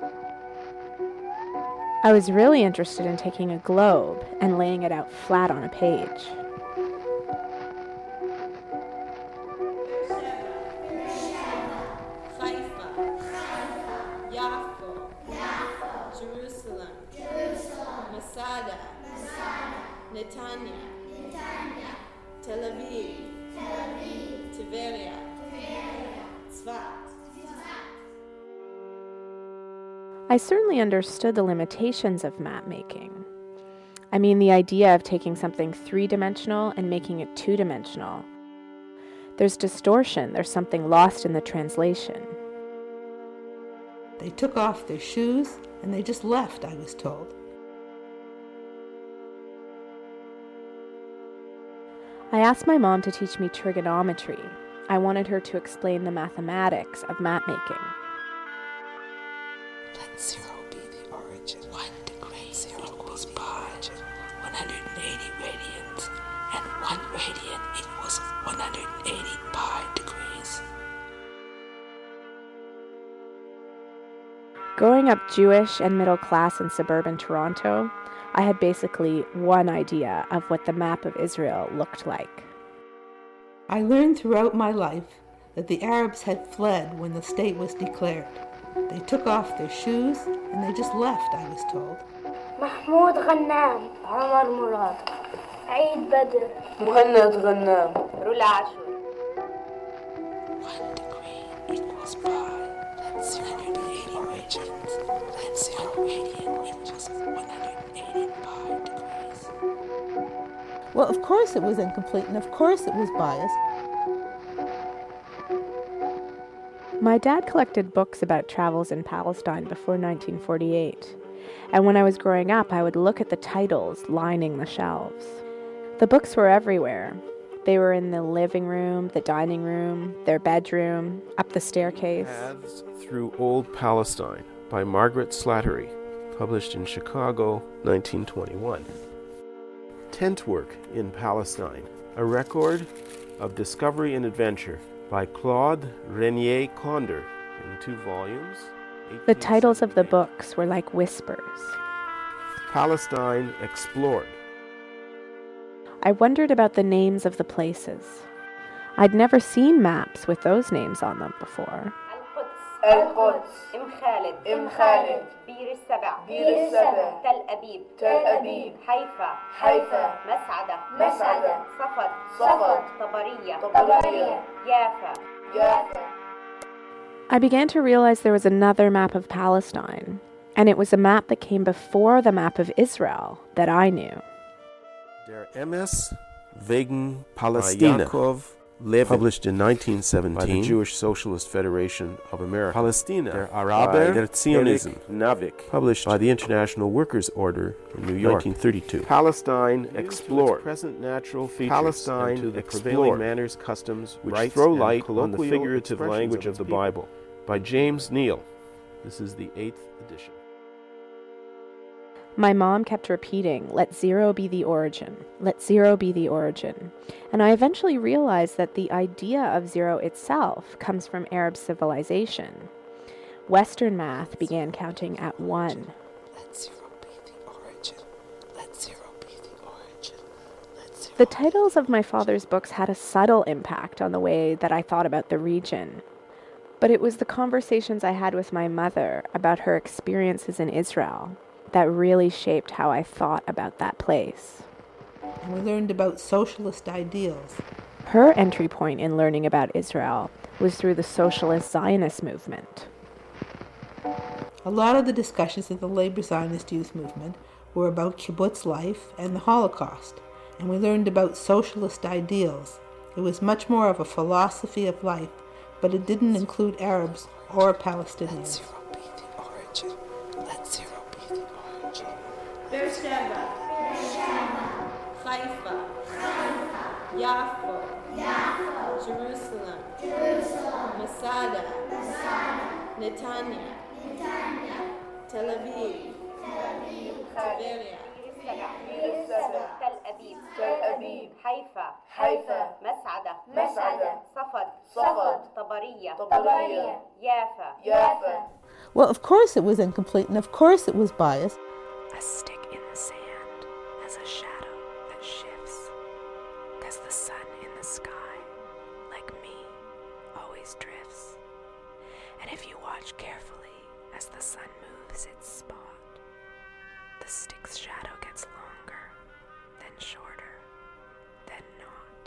I was really interested in taking a globe and laying it out flat on a page. Jerusalem, Masada, Netanya, Tel Aviv, Tiberia, Tzfat. I certainly understood the limitations of map making. I mean, the idea of taking something three-dimensional and making it two-dimensional. There's distortion, there's something lost in the translation. They took off their shoes and they just left, I was told. I asked my mom to teach me trigonometry. I wanted her to explain the mathematics of map making. Let zero be the origin. One degree zero equals pi, one hundred eighty radians, and one radian equals one hundred eighty pi degrees. Growing up Jewish and middle class in suburban Toronto, I had basically one idea of what the map of Israel looked like. I learned throughout my life that the Arabs had fled when the state was declared. They took off their shoes and they just left, I was told. محمود غنام عمر مراد عيد بدر مهند غنام رولا عاشور. One degree equals pi. That's one hundred eighty radians. That's zero radian equals one hundred eighty pi degrees. Well, of course it was incomplete, and of course it was biased. My dad collected books about travels in Palestine before nineteen forty-eight, and when I was growing up, I would look at the titles lining the shelves. The books were everywhere. They were in the living room, the dining room, their bedroom, up the staircase. Paths Through Old Palestine by Margaret Slattery, published in Chicago, nineteen twenty-one. Tent Work in Palestine, a record of discovery and adventure by Claude Renier Condor in two volumes. The titles of the books were like whispers. Palestine Explored I wondered about the names of the places. I'd never seen maps with those names on them before. القدس ام خالد ام خالد بير السبع بير السبع تل أبيب تل أبيب حيفا حيفا مسعدة مسعدة صفد صفد طبرية طبرية يافا يافا. I began to realize there was another map of Palestine, and it was a map that came before the map of Israel that I knew. Der Emes wegen Palästina. Yaakov Levin, published in nineteen seventeen by the Jewish Socialist Federation of America. Palestina, der Araber der Zionism, Navik, published by the International Workers' Order in New York, nineteen thirty-two. Palestine explored present natural features, Palestine and to the prevailing manners, customs, which rights, throw light on the figurative language of the Bible, by James Neal. This is the eighth edition. My mom kept repeating, "Let zero be the origin, let zero be the origin." And I eventually realized that the idea of zero itself comes from Arab civilization. Western math began counting at one. Let zero be the origin, let zero be the origin, let zero. The titles of my father's books had a subtle impact on the way that I thought about the region. But it was the conversations I had with my mother about her experiences in Israel that really shaped how I thought about that place. And we learned about socialist ideals. Her entry point in learning about Israel was through the socialist Zionist movement. A lot of the discussions of the labor Zionist youth movement were about kibbutz life and the Holocaust, and we learned about socialist ideals. It was much more of a philosophy of life, but it didn't include Arabs or Palestinians. Let zero be the origin, let zero. Beersheba, Haifa, Yaffo, Jerusalem, Masada, Netanya, Tel Aviv, Tiberia, تل أبيب تل أبيب حيفا حيفا مسعدة مسعدة صفد صفد طبرية طبرية يافا يافا. Well, of course it was incomplete, and of course it was biased. A stick in the sand has a shadow that shifts, 'cause the sun in the sky, like me, always drifts. And if you watch carefully as the sun moves its spot, the stick's shadow gets longer, then shorter, then not.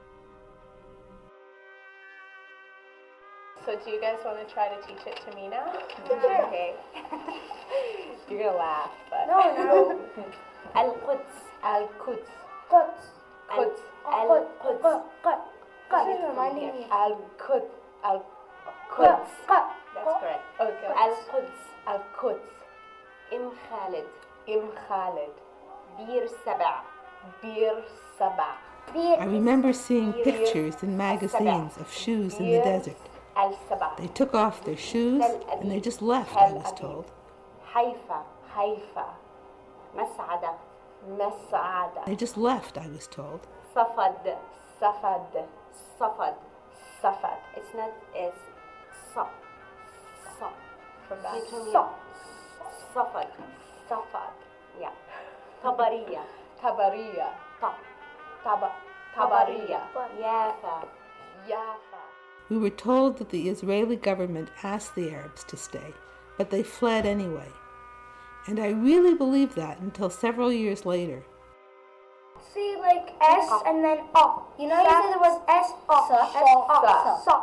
So do you guys want to try to teach it to me now? Okay. You're gonna laugh, but no, no. Al-Quds, Al-Quds, Quds, Quds, Al-Quds, Quds. Quds. reminding me. Al-Quds, Al-Quds. That's correct. Okay. Al-Quds, Al-Quds. Im Khalid, Im Khalid. Bir Saba, Bir Saba. I remember seeing pictures in magazines of shoes in the desert. They took off their shoes and they just left, I was told. Haifa, Haifa. Mas'ada, Mas'ada. They just left, I was told. Safad, Safad, Safad, Safad. It's not S. Sa. Sa. From that. Sa. Safad, Safad. Yeah. Tabariya, Tabariya. Ta. Taba. Tabariya. Yafa. Yafa. We were told that the Israeli government asked the Arabs to stay, but they fled anyway. And I really believed that until several years later. See, like S and then O. You know, you say the word S, O, S, O, so.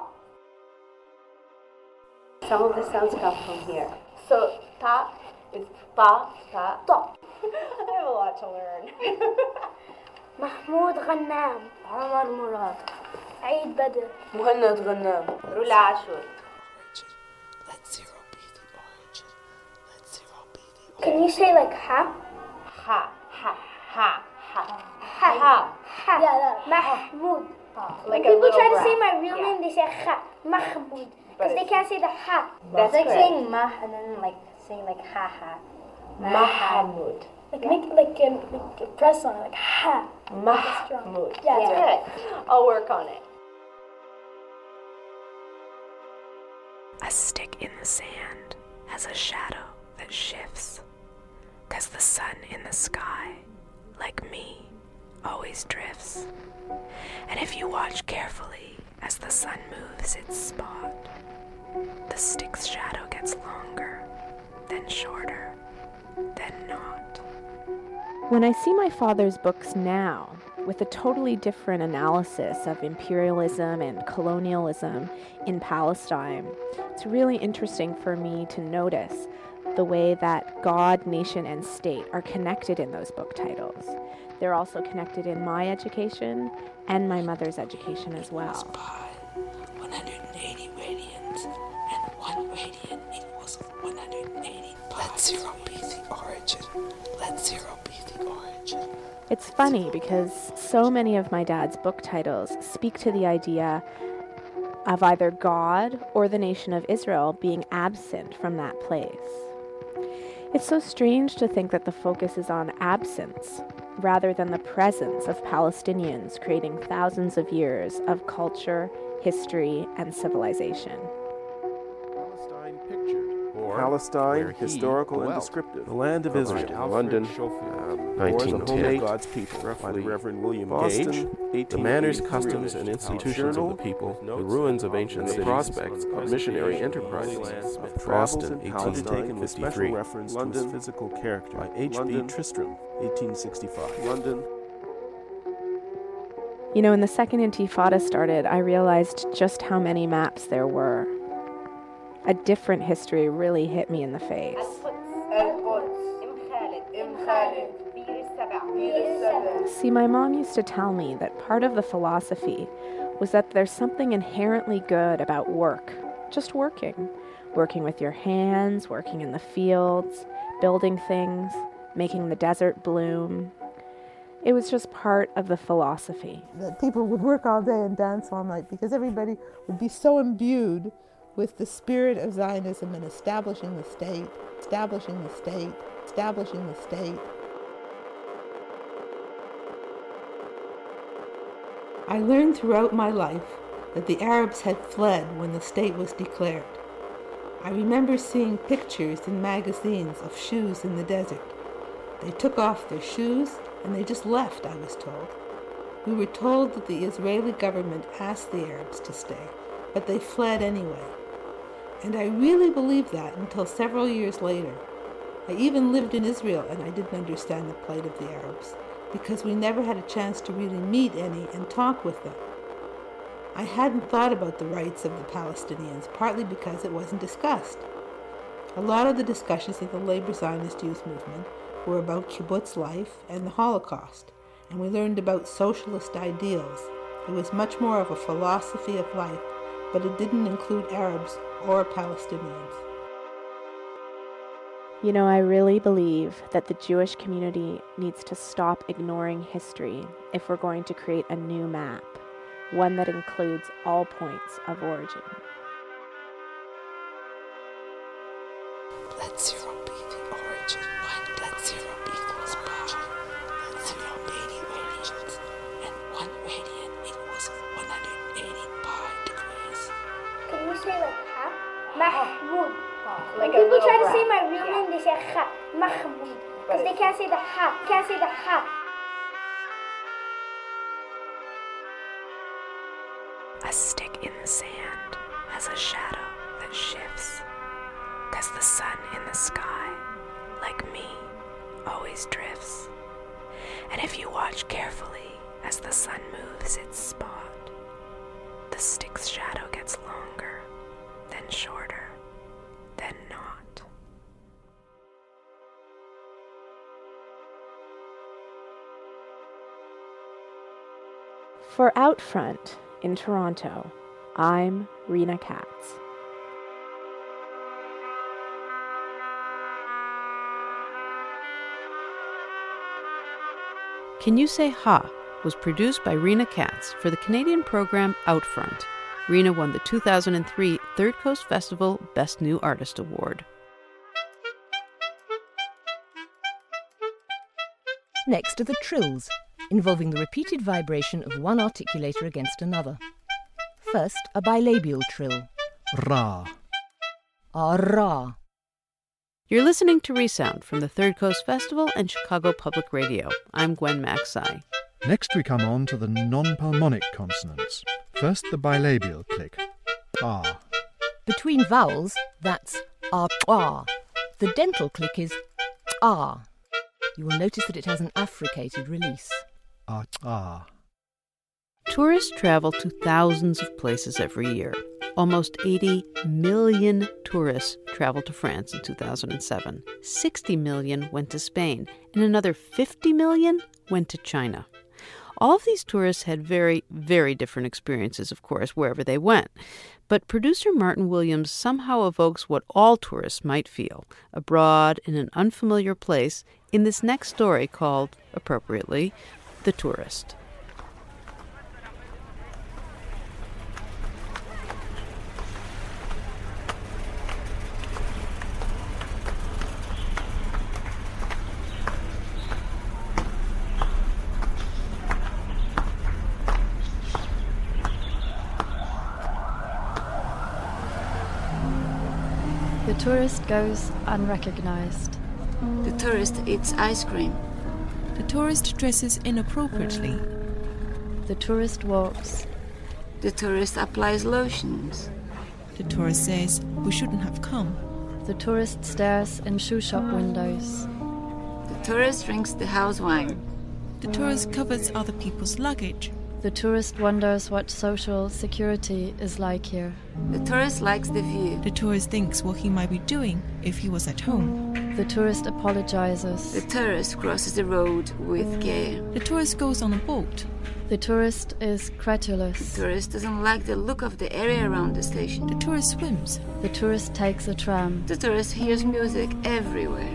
Some of the sounds come from here. So, ta is ta, ta, ta. I have a lot to learn. Mahmoud Ghannam, Omar Murad, Eid Badr, Muhannad Ghannam, Rula Ashur. Let zero be the origin. Let zero be the origin. Can you say like ha? Ha, ha, ha, ha. Ha. Ha. Ha. Yeah, that. Mahmoud. Like when people try brat. to say my real Yeah. name, they say ha. Mahmoud. Because they can't say the ha. That's it's like correct. saying mah and then like saying like ha ha. Mahmoud. Like make like, um, like press on it like ha. Mahmoud. Yeah, That's yeah. good. I'll work on it. A stick in the sand has a shadow that shifts, 'cause the sun in the sky, like me, always drifts. And if you watch carefully as the sun moves its spot, the stick's shadow gets longer, then shorter, then not. When I see my father's books now, with a totally different analysis of imperialism and colonialism in Palestine, it's really interesting for me to notice the way that God, nation, and state are connected in those book titles. They're also connected in my education and my mother's education as well. one hundred eighty radians, and one radian equals one hundred eighty pi. Let zero be the origin. Let zero be the origin. It's funny because so many of my dad's book titles speak to the idea of either God or the nation of Israel being absent from that place. It's so strange to think that the focus is on absence rather than the presence of Palestinians creating thousands of years of culture, history, and civilization. Palestine Pictured, or Palestine, Historical and Descriptive, The Land of Israel, London, um, nineteen ten. God's People, by the Reverend William Gage, The Manners, Customs, and Institutions of the People, The Ruins of Ancient Cities, Prospects of Missionary Enterprises, Boston, eighteen fifty-three, London, Physical Character, by H B Tristram, eighteen sixty-five, London. You know, when the Second Intifada started, I realized just how many maps there were. A different history really hit me in the face. See, my mom used to tell me that part of the philosophy was that there's something inherently good about work. Just working. Working with your hands, working in the fields, building things, making the desert bloom. It was just part of the philosophy. That people would work all day and dance all night because everybody would be so imbued with the spirit of Zionism and establishing the state, establishing the state, establishing the state. I learned throughout my life that the Arabs had fled when the state was declared. I remember seeing pictures in magazines of shoes in the desert. They took off their shoes and they just left, I was told. We were told that the Israeli government asked the Arabs to stay, but they fled anyway. And I really believed that until several years later. I even lived in Israel and I didn't understand the plight of the Arabs because we never had a chance to really meet any and talk with them. I hadn't thought about the rights of the Palestinians, partly because it wasn't discussed. A lot of the discussions in the labor Zionist youth movement were about kibbutz life and the Holocaust, and we learned about socialist ideals. It was much more of a philosophy of life, but it didn't include Arabs or Palestinians. You know, I really believe that the Jewish community needs to stop ignoring history if we're going to create a new map, one that includes all points of origin. Let zero be the origin. Let zero be the spot. Let zero eighty radians, and one radian equals one hundred eighty pi degrees. Can you say like ha? Mahmoud. Like when people try to breath. say my real Yeah. name, they say ha. Mahmoud. Because they can't say the ha. Can't say the ha. A stick in the sand has a shadow that shifts, 'cause the sun in the sky, like me, always drifts. And if you watch carefully as the sun moves its spot, the stick's shadow gets longer, then shorter, then not. For Outfront in Toronto, I'm Rena Katz. Can You Say Ha was produced by Rena Katz for the Canadian program Outfront. Rena won the two thousand three Third Coast Festival Best New Artist Award. Next are the trills, involving the repeated vibration of one articulator against another. First, a bilabial trill. Ra. Ah, ra. You're listening to Resound from the Third Coast Festival and Chicago Public Radio. I'm Gwen Macsai. Next we come on to the non-palmonic consonants. First the bilabial click. Ah. Between vowels, that's ah, ah. The dental click is ah. You will notice that it has an affricated release. Ah, ah. Tourists travel to thousands of places every year. Almost eighty million tourists traveled to France in two thousand seven. sixty million went to Spain, and another fifty million went to China. All of these tourists had very, very different experiences, of course, wherever they went. But producer Martin Williams somehow evokes what all tourists might feel abroad in an unfamiliar place in this next story called, appropriately, The Tourist. The tourist goes unrecognized. The tourist eats ice cream. The tourist dresses inappropriately. The tourist walks. The tourist applies lotions. The tourist says, we shouldn't have come. The tourist stares in shoe shop windows. The tourist drinks the house wine. The tourist covers other people's luggage. The tourist wonders what social security is like here. The tourist likes the view. The tourist thinks what he might be doing if he was at home. The tourist apologizes. The tourist crosses the road with care. The tourist goes on a boat. The tourist is credulous. The tourist doesn't like the look of the area around the station. The tourist swims. The tourist takes a tram. The tourist hears music everywhere.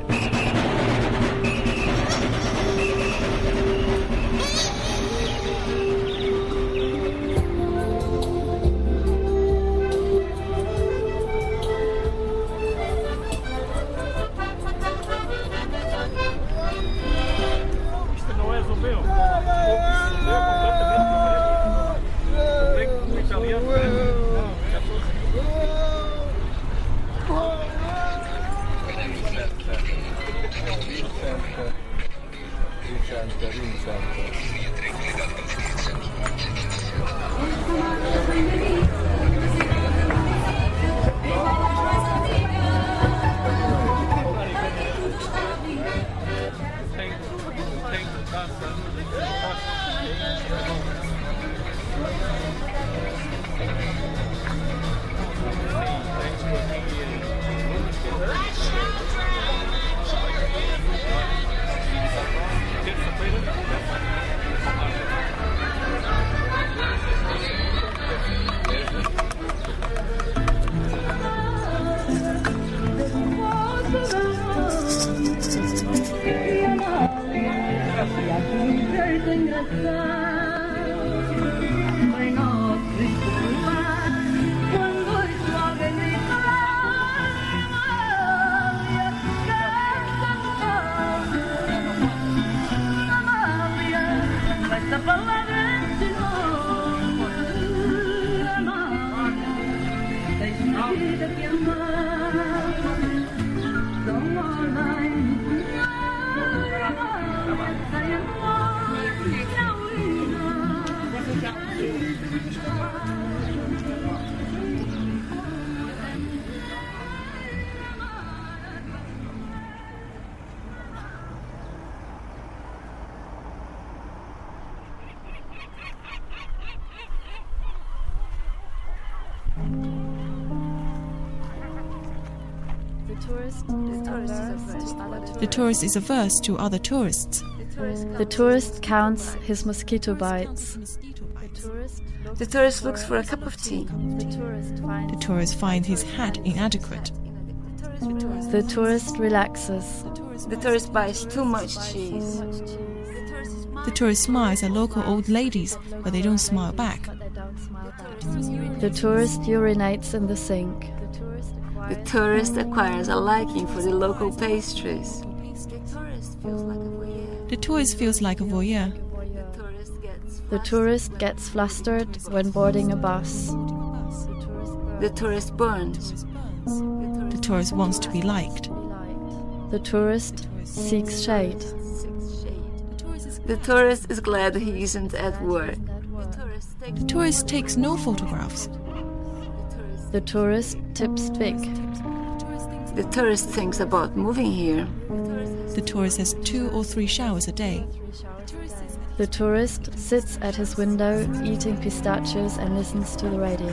The tourist is averse to other tourists. The tourist counts his mosquito bites. The tourist looks for a cup of tea. The tourist finds his hat inadequate. The tourist relaxes. The tourist buys too much cheese. The tourist smiles at local old ladies, but they don't smile back. The tourist urinates in the sink. The tourist acquires a liking for the local pastries. The tourist feels like a voyeur. The tourist gets flustered when boarding a bus. The tourist burns. The tourist wants to be liked. The tourist seeks shade. The tourist is glad he isn't at work. The tourist takes no photographs. The tourist tips big. The tourist thinks about moving here. The tourist has two or three showers a day. The tourist sits at his window eating pistachios and listens to the radio.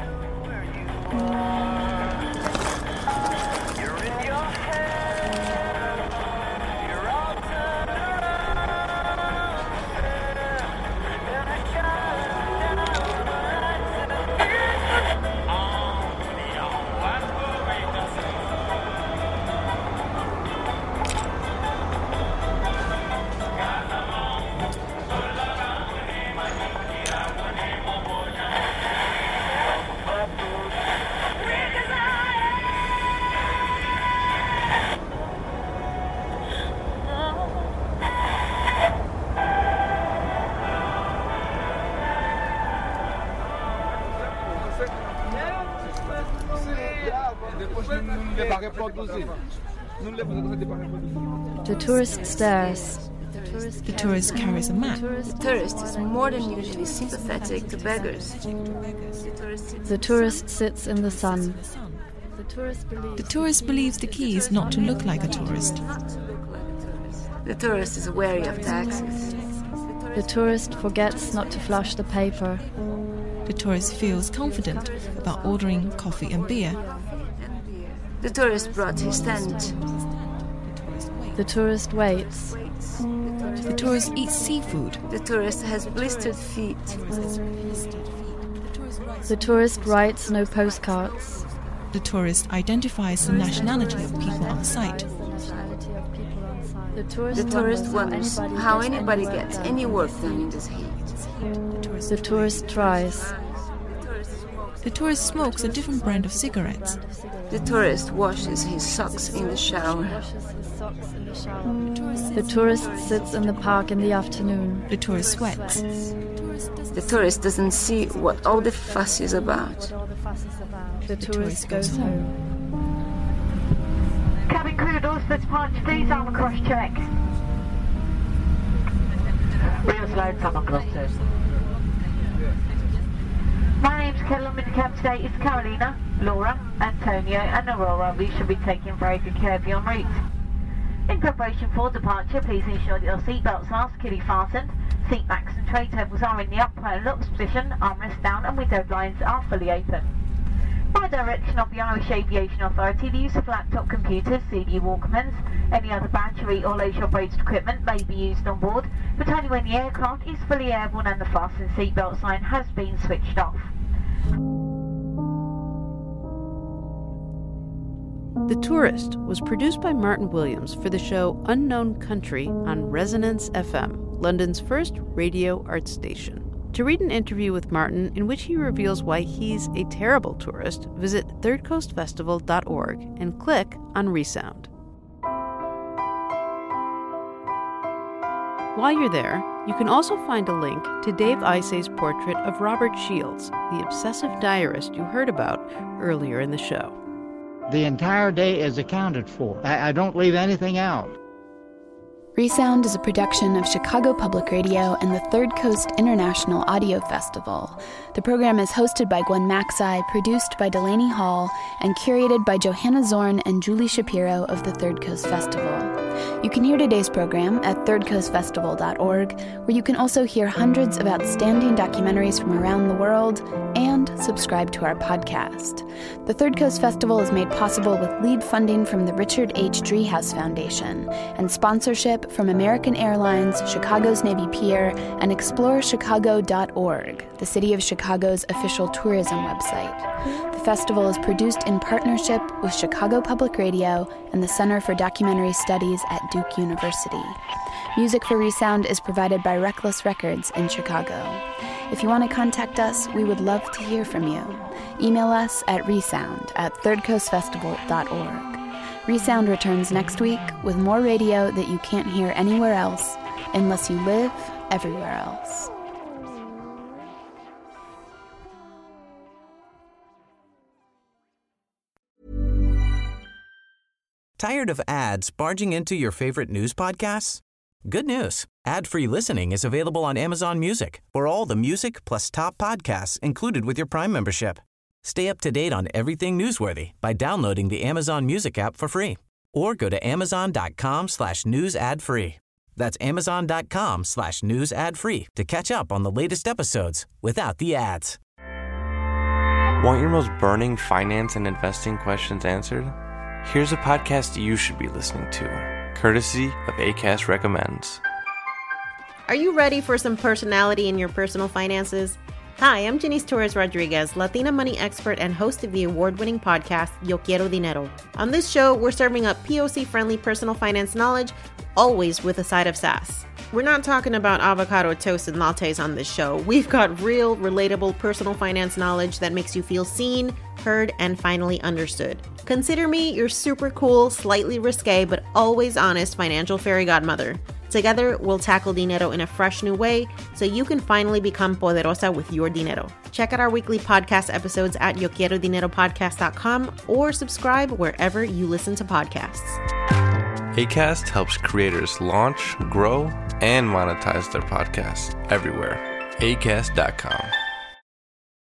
The tourist stares. The tourist carries a map. The tourist is more than usually sympathetic to beggars. The tourist sits in the sun. The tourist believes the key is not to look like a tourist. The tourist is wary of taxes. The tourist forgets not to flush the paper. The tourist feels confident about ordering coffee and beer. The tourist brought his tent. The tourist waits. The tourist eats seafood. The tourist has blistered feet. The tourist writes no postcards. The tourist identifies the nationality of people on site. The tourist, the tourist wonders how anybody gets any work done in this heat. The tourist tries. The tourist smokes a different brand of cigarettes. The tourist washes his socks in the shower. The tourist sits in the park in the afternoon. The tourist sweats. The tourist doesn't see what all the fuss is about. The tourist goes home. Cabin crew, doors for departure, please. Armour cross check. Real slow, armour cross check. My name's Kettle. I'm in the cab today. It's Carolina, Laura, Antonio, and Aurora. We should be taking very good care of you en route. In preparation for departure, please ensure that your seatbelts are securely fastened, seat backs and tray tables are in the upright and locked position, armrests down, and window blinds are fully open. By direction of the Irish Aviation Authority, the use of laptop computers, C D Walkmans, any other battery or leisure-operated equipment may be used on board, but only when the aircraft is fully airborne and the fasten seatbelt sign has been switched off. The Tourist was produced by Martin Williams for the show Unknown Country on Resonance F M, London's first radio art station. To read an interview with Martin in which he reveals why he's a terrible tourist, visit third coast festival dot org and click on Resound. While you're there, you can also find a link to Dave Isay's portrait of Robert Shields, the obsessive diarist you heard about earlier in the show. The entire day is accounted for. I, I don't leave anything out. Resound is a production of Chicago Public Radio and the Third Coast International Audio Festival. The program is hosted by Gwen Maxey, produced by Delaney Hall, and curated by Johanna Zorn and Julie Shapiro of the Third Coast Festival. You can hear today's program at third coast festival dot org, where you can also hear hundreds of outstanding documentaries from around the world and subscribe to our podcast. The Third Coast Festival is made possible with lead funding from the Richard H. Driehaus Foundation and sponsorship from American Airlines, Chicago's Navy Pier, and explore chicago dot org, the City of Chicago's official tourism website. The festival is produced in partnership with Chicago Public Radio and the Center for Documentary Studies at Duke University. Music for Resound is provided by Reckless Records in Chicago. If you want to contact us, we would love to hear from you. Email us at resound at third coast festival dot org. Resound returns next week with more radio that you can't hear anywhere else unless you live everywhere else. Tired of ads barging into your favorite news podcasts? Good news. Ad-free listening is available on Amazon Music for all the music plus top podcasts included with your Prime membership. Stay up to date on everything newsworthy by downloading the Amazon Music app for free or go to amazon.com slash news ad free. That's amazon.com slash news ad free to catch up on the latest episodes without the ads. Want your most burning finance and investing questions answered? Here's a podcast you should be listening to, courtesy of Acast Recommends. Are you ready for some personality in your personal finances? Hi, I'm Janice Torres Rodriguez, Latina money expert and host of the award-winning podcast, Yo Quiero Dinero. On this show, we're serving up P O C-friendly personal finance knowledge, always with a side of sass. We're not talking about avocado toast and lattes on this show. We've got real, relatable personal finance knowledge that makes you feel seen, heard, and finally understood. Consider me your super cool, slightly risque, but always honest financial fairy godmother. Together, we'll tackle dinero in a fresh new way so you can finally become poderosa with your dinero. Check out our weekly podcast episodes at yo quiero dinero podcast dot com or subscribe wherever you listen to podcasts. Acast helps creators launch, grow, and monetize their podcasts everywhere. acast dot com.